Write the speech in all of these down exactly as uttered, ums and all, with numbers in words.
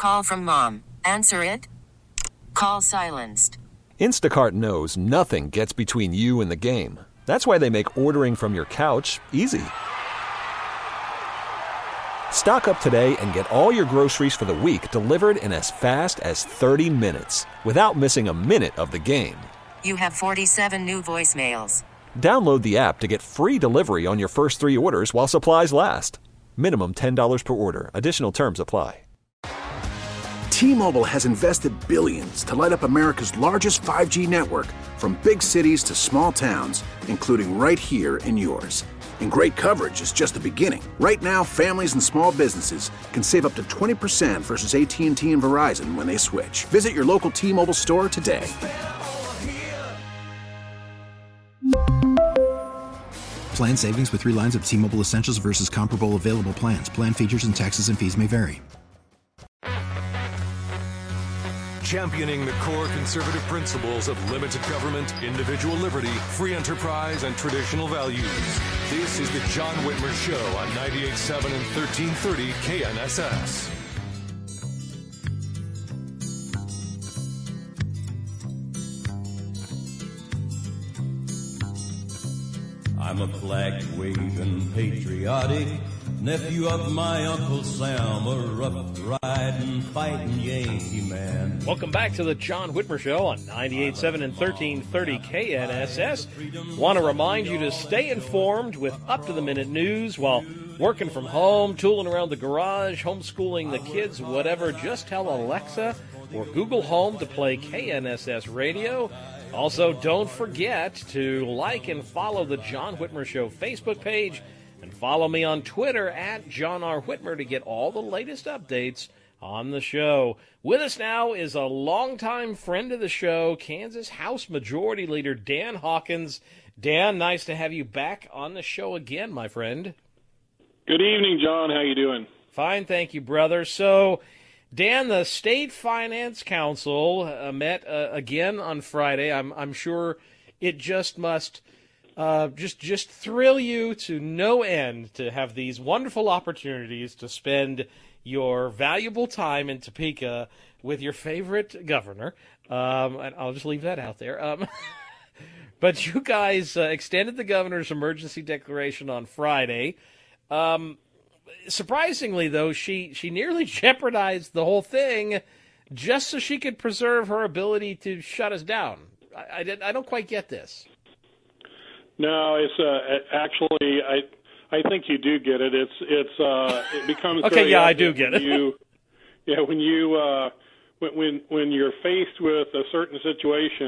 Call from mom. Answer it. Call silenced. Instacart knows nothing gets between you and the game. That's why they make ordering from your couch easy. Stock up today and get all your groceries for the week delivered in as fast as thirty minutes without missing a minute of the game. You have forty-seven new voicemails. Download the app to get free delivery on your first three orders while supplies last. Minimum ten dollars per order. Additional terms apply. T-Mobile has invested billions to light up America's largest five G network, from big cities to small towns, including right here in yours. And great coverage is just the beginning. Right now, families and small businesses can save up to twenty percent versus A T and T and Verizon when they switch. Visit your local T-Mobile store today. Plan savings with three lines of T-Mobile Essentials versus comparable available plans. Plan features and taxes and fees may vary. Championing the core conservative principles of limited government, individual liberty, free enterprise, and traditional values. This is the John Whitmer Show on ninety-eight point seven and thirteen thirty K N S S. I'm a flag-waving, patriotic nephew of my Uncle Sam, a rough-riding, fighting Yankee man. Welcome back to the John Whitmer Show on ninety-eight point seven and thirteen thirty K N S S. Want to remind you to stay informed with up-to-the-minute news while working from home, tooling around the garage, homeschooling the kids, whatever. Just tell Alexa or Google Home to play K N S S Radio. Also, don't forget to like and follow the John Whitmer Show Facebook page, and follow me on Twitter at John R. Whitmer to get all the latest updates on the show. With us now is a longtime friend of the show, Kansas House Majority Leader Dan Hawkins. Dan, nice to have you back on the show again, my friend. Good evening, John. How you doing? Fine, thank you, brother. So, Dan, the State Finance Council uh, met uh, again on Friday. I'm I'm sure it just must uh, just just thrill you to no end to have these wonderful opportunities to spend your valuable time in Topeka with your favorite governor. Um, and I'll just leave that out there. Um, but you guys uh, extended the governor's emergency declaration on Friday. Um, Surprisingly, though, she, she nearly jeopardized the whole thing just so she could preserve her ability to shut us down. I, I, didn't, I don't quite get this. No, it's uh, actually, I I think you do get it. It's it's uh, it becomes okay. very Yeah, I do get it. You, yeah, when you uh, when when when you're faced with a certain situation,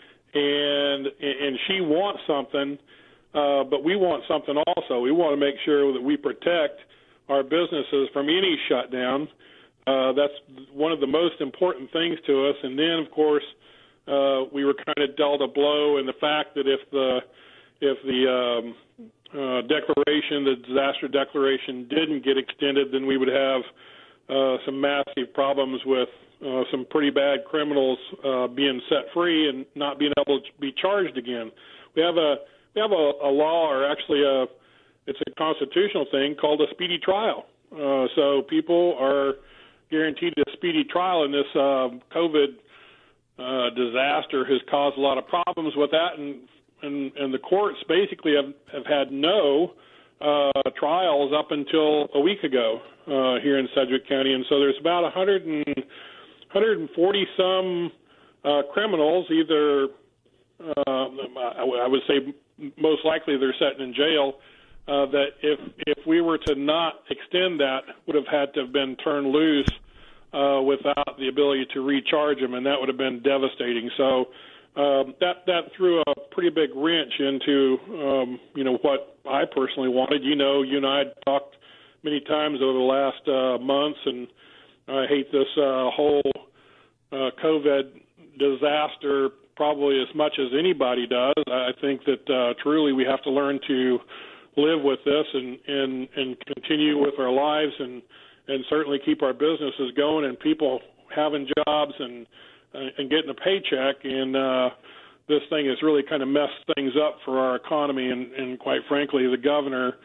and and she wants something, uh, but we want something also. We want to make sure that we protect our businesses from any shutdown. Uh, that's one of the most important things to us. And then, of course, uh, we were kind of dealt a blow in the fact that if the if the um, uh, declaration, the disaster declaration, didn't get extended, then we would have uh, some massive problems with uh, some pretty bad criminals uh, being set free and not being able to be charged again. We have a we have a, a law, or actually a It's a constitutional thing called a speedy trial. Uh, so people are guaranteed a speedy trial, and this uh, COVID uh, disaster has caused a lot of problems with that, and and, and the courts basically have, have had no uh, trials up until a week ago uh, here in Sedgwick County. And so there's about one hundred and, one hundred forty some uh, criminals, either uh, I would say most likely they're sitting in jail, Uh, that if if we were to not extend that, would have had to have been turned loose uh, without the ability to recharge them, and that would have been devastating. So um, that that threw a pretty big wrench into um, you know what I personally wanted. You know, you and I had talked many times over the last uh, months, and I hate this uh, whole uh, COVID disaster probably as much as anybody does. I think that uh, truly we have to learn to live with this and, and, and continue with our lives and, and certainly keep our businesses going and people having jobs and uh, and getting a paycheck. And uh, this thing has really kind of messed things up for our economy. And, and quite frankly, the governor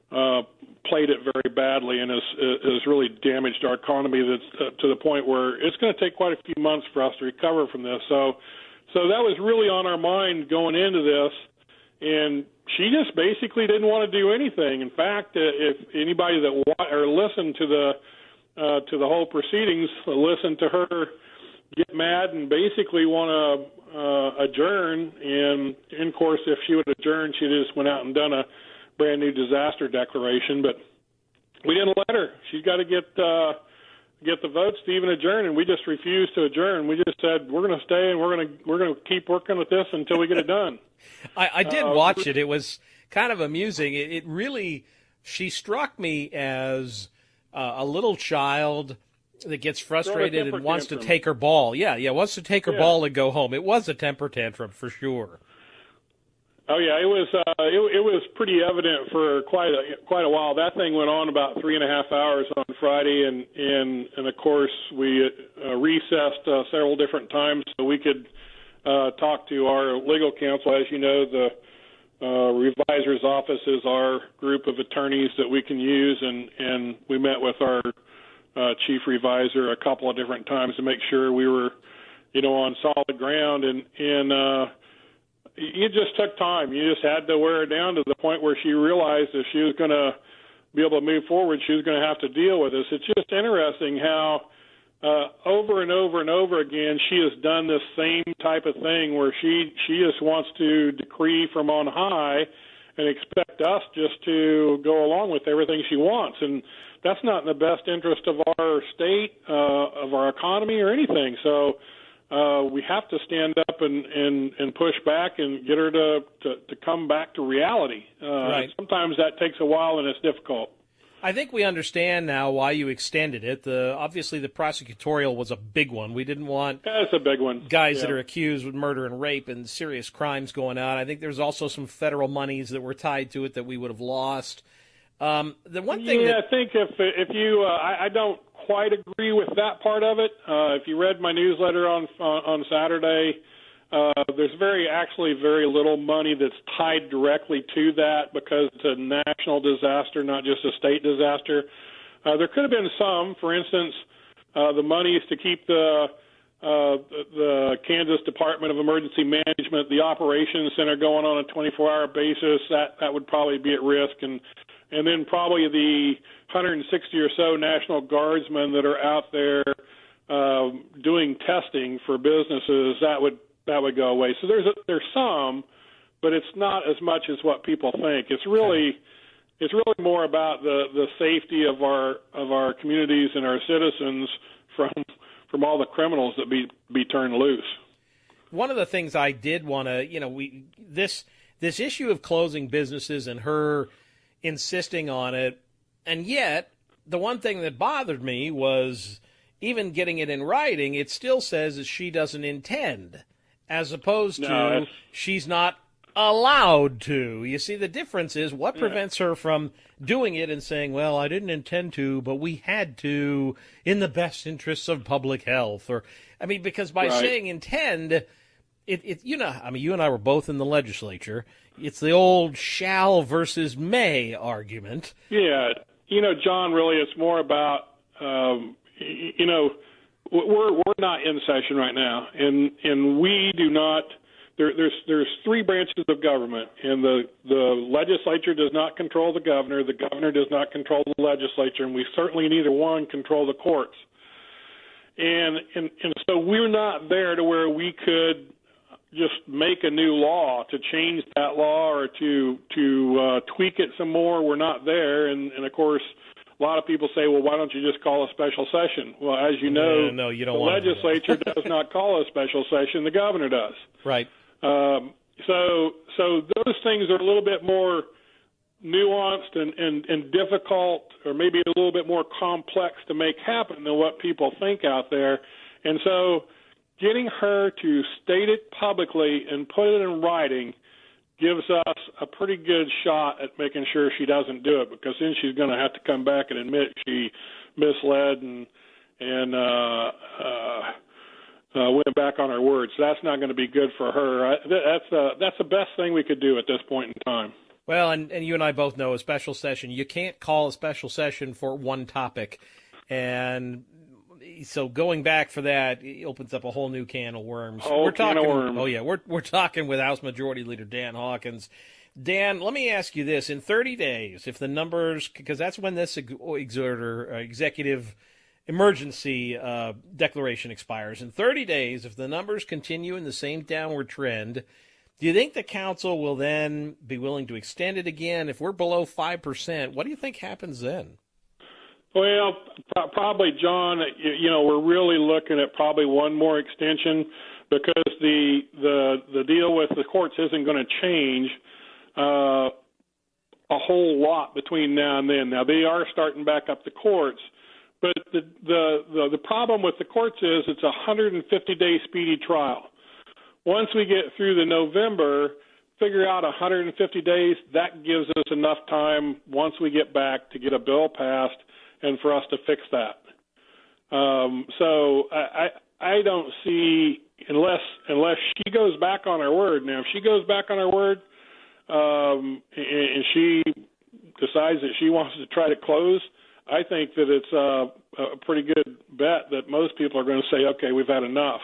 uh, played it very badly and has, has really damaged our economy that's, uh, to the point where it's going to take quite a few months for us to recover from this. So, so that was really on our mind going into this, and she just basically didn't want to do anything. In fact, uh, if anybody that wa- or listened to the uh, to the whole proceedings, uh, listened to her get mad and basically want to uh, adjourn, and, and of course, if she would adjourn, she just went out and done a brand new disaster declaration, but we didn't let her. She's got to get uh, get the votes to even adjourn, and we just refused to adjourn. We just said we're going to stay and we're going to we're going to keep working with this until we get it done. I, I did uh, watch it. It was kind of amusing. It, it really she struck me as uh, a little child that gets frustrated and wants tantrum. to take her ball. Yeah, yeah, wants to take her yeah. ball and go home. It was a temper tantrum for sure. Oh yeah, it was. Uh, it, it was pretty evident for quite a quite a while. That thing went on about three and a half hours on Friday, and and, and of course we uh, recessed uh, several different times so we could uh, talk to our legal counsel. As you know, the uh, revisor's office is our group of attorneys that we can use, and and we met with our uh, chief revisor a couple of different times to make sure we were, you know, on solid ground, and and. Uh, It just took time. You just had to wear her down to the point where she realized if she was going to be able to move forward, she was going to have to deal with this. It's just interesting how uh, over and over and over again she has done this same type of thing where she, she just wants to decree from on high and expect us just to go along with everything she wants. And that's not in the best interest of our state, uh, of our economy or anything. So Uh, we have to stand up and, and, and push back and get her to, to, to come back to reality. Uh, right. Sometimes that takes a while and it's difficult. I think we understand now why you extended it. The obviously the prosecutorial was a big one. We didn't want That's a big one. guys yeah. that are accused with murder and rape and serious crimes going on. I think there's also some federal monies that were tied to it that we would have lost. Um, the one thing yeah, that, I think if if you, uh, I, I don't quite agree with that part of it. Uh, if you read my newsletter on on, on Saturday, uh, there's very actually very little money that's tied directly to that because it's a national disaster, not just a state disaster. Uh, there could have been some, for instance, uh, the monies to keep the uh, the Kansas Department of Emergency Management, the operations center going on a twenty-four hour basis. That that would probably be at risk, and and then probably the one hundred sixty or so National Guardsmen that are out there uh, doing testing for businesses, that would that would go away. So there's a, there's some, but it's not as much as what people think. It's really it's really more about the, the safety of our of our communities and our citizens from from all the criminals that be be turned loose. One of the things I did want to, you know, we this this issue of closing businesses and her insisting on it. And yet, the one thing that bothered me was even getting it in writing, it still says that she doesn't intend, as opposed no, to that's... she's not allowed to. You see, the difference is what prevents her from doing it and saying, well, I didn't intend to, but we had to in the best interests of public health. Or, I mean, because by right. saying intend, it, it, you know, I mean, you and I were both in the legislature. It's the old shall versus may argument. Yeah. You know, John, really, it's more about, um, you know, we're we're not in session right now, and and we do not. There, there's there's three branches of government, and the the legislature does not control the governor. The governor does not control the legislature, and we certainly neither one control the courts. And and and so we're not there to where we could just make a new law to change that law or to to uh, tweak it some more. We're not there, and, and of course, a lot of people say, "Well, why don't you just call a special session?" Well, as you know, no, no, you don't the want legislature does not call a special session; the governor does. Right. Um, so, so those things are a little bit more nuanced and, and, and difficult, or maybe a little bit more complex to make happen than what people think out there, and so. Getting her to state it publicly and put it in writing gives us a pretty good shot at making sure she doesn't do it, because then she's going to have to come back and admit she misled and and uh, uh, uh, went back on her word. So that's not going to be good for her. I, that's uh, that's the best thing we could do at this point in time. Well, and, and you and I both know a special session, you can't call a special session for one topic. And so going back for that it opens up a whole new can of worms. Whole we're talking, can of worms. Oh, yeah, we're, we're talking with House Majority Leader Dan Hawkins. Dan, let me ask you this. In thirty days, if the numbers, because that's when this exerter, uh, executive emergency uh, declaration expires, in thirty days, if the numbers continue in the same downward trend, do you think the council will then be willing to extend it again? If we're below five percent, what do you think happens then? Well, pro- probably, John, you, you know, we're really looking at probably one more extension because the the, the deal with the courts isn't going to change uh, a whole lot between now and then. Now, they are starting back up the courts, but the, the, the, the problem with the courts is it's a one hundred fifty day speedy trial. Once we get through the November, figure out one hundred fifty days, that gives us enough time once we get back to get a bill passed and for us to fix that. Um, so I, I, I don't see, unless unless she goes back on her word. Now, if she goes back on her word um, and, and she decides that she wants to try to close, I think that it's uh, a pretty good bet that most people are going to say, okay, we've had enough.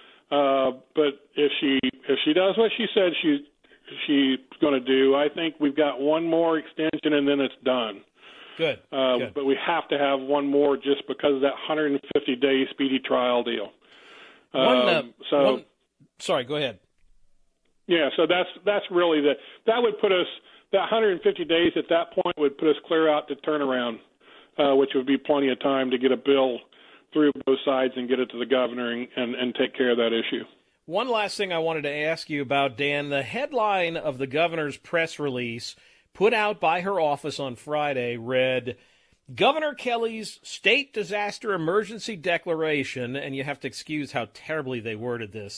Uh, but if she if she does what she said she she's going to do, I think we've got one more extension and then it's done. Good. Uh, Good. But we have to have one more just because of that one hundred fifty day speedy trial deal. One, uh, um, so, one, sorry, go ahead. Yeah, so that's that's really the that would put us that one hundred fifty days at that point would put us clear out to turnaround, uh, which would be plenty of time to get a bill through both sides and get it to the governor and, and, and take care of that issue. One last thing I wanted to ask you about, Dan. The headline of the governor's press release put out by her office on Friday read, Governor Kelly's state disaster emergency declaration, and you have to excuse how terribly they worded this,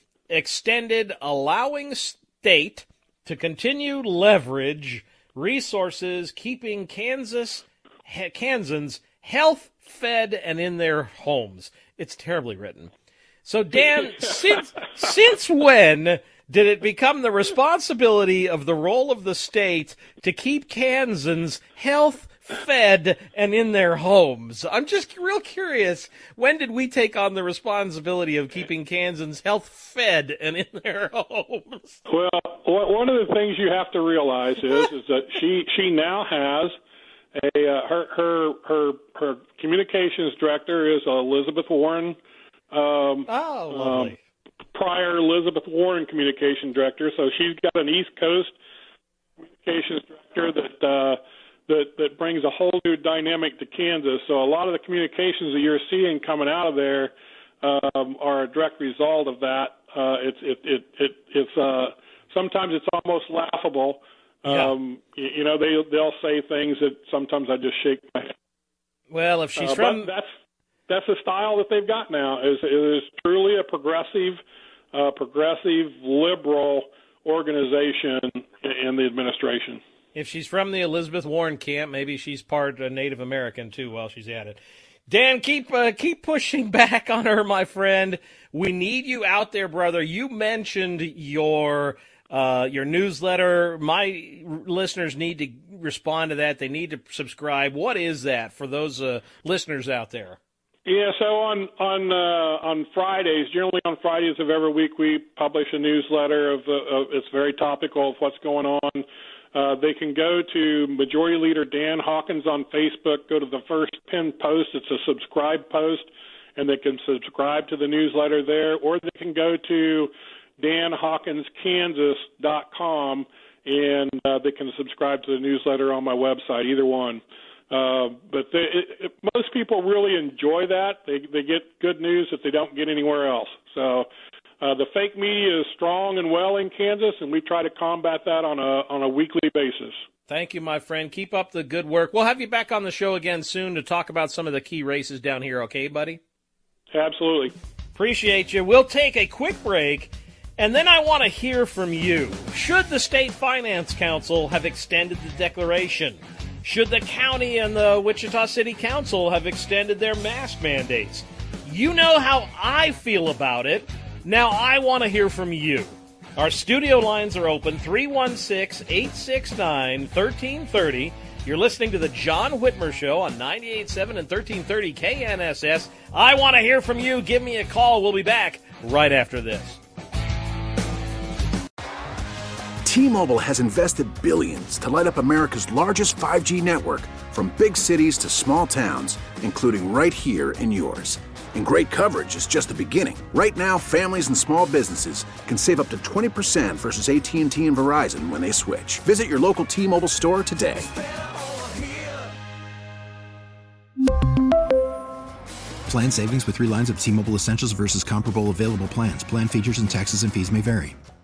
extended allowing state to continue leverage resources keeping Kansas Kansans health fed and in their homes. It's terribly written. So, Dan, since since when did it become the responsibility of the role of the state to keep Kansans health fed and in their homes? I'm just real curious. When did we take on the responsibility of keeping Kansans health fed and in their homes? Well, one of the things you have to realize is is that she she now has a uh, her her her her communications director is Elizabeth Warren. Um, oh, lovely. Um, prior Elizabeth Warren communication director, so she's got an East Coast communications director that uh, that that brings a whole new dynamic to Kansas. So a lot of the communications that you're seeing coming out of there um, are a direct result of that. Uh, it's it it, it it's uh, sometimes it's almost laughable. Um, yeah. you, you know, they they'll say things that sometimes I just shake my head. Well, if she's uh, from that's that's the style that they've got now. Is is truly a progressive, uh, progressive liberal organization in the administration. If she's from the Elizabeth Warren camp, maybe she's part uh, Native American too. While she's at it, Dan, keep uh, keep pushing back on her, my friend. We need you out there, brother. You mentioned your. Uh, your newsletter. My listeners need to respond to that. They need to subscribe. What is that for those uh, listeners out there? Yeah, so on on uh, on Fridays, generally on Fridays of every week, we publish a newsletter of, uh, of it's very topical of what's going on. Uh, they can go to Majority Leader Dan Hawkins on Facebook. Go to the first pinned post. It's a subscribe post, and they can subscribe to the newsletter there, or they can go to dan hawkins kansas dot com, and uh, they can subscribe to the newsletter on my website, either one. Uh, but they, it, it, most people really enjoy that. They, they get good news that they don't get anywhere else. So uh, the fake media is strong and well in Kansas, and we try to combat that on a on a weekly basis. Thank you, my friend. Keep up the good work. We'll have you back on the show again soon to talk about some of the key races down here, okay, buddy? Absolutely. Appreciate you. We'll take a quick break. And then I want to hear from you. Should the State Finance Council have extended the declaration? Should the county and the Wichita City Council have extended their mask mandates? You know how I feel about it. Now I want to hear from you. Our studio lines are open, three one six, eight six nine, one three three zero. You're listening to the John Whitmer Show on ninety-eight point seven and thirteen thirty K N S S. I want to hear from you. Give me a call. We'll be back right after this. T-Mobile has invested billions to light up America's largest five G network, from big cities to small towns, including right here in yours. And great coverage is just the beginning. Right now, families and small businesses can save up to twenty percent versus A T and T and Verizon when they switch. Visit your local T-Mobile store today. Plan savings with three lines of T-Mobile Essentials versus comparable available plans. Plan features and taxes and fees may vary.